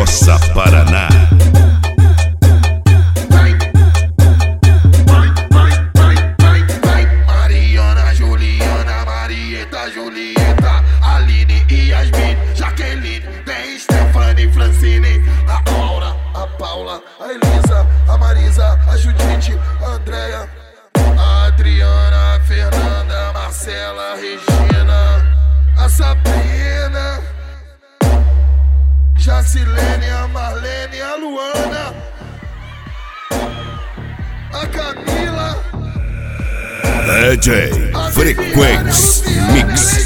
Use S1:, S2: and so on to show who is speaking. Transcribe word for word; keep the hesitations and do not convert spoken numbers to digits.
S1: Palhoça, Paraná.
S2: Mariana, Juliana, Marieta, Julieta, Aline e Yasmin, Jaqueline, tem Stephanie, Francine, a Aura, a Paula, a Elisa, a Marisa, a Judite, a Andréia, a Adriana, a Fernanda, a Marcela, a Regina, a Sabrina, Jacilene, a Marlene, a Luana, a Camila,
S1: D J Frequency Mix.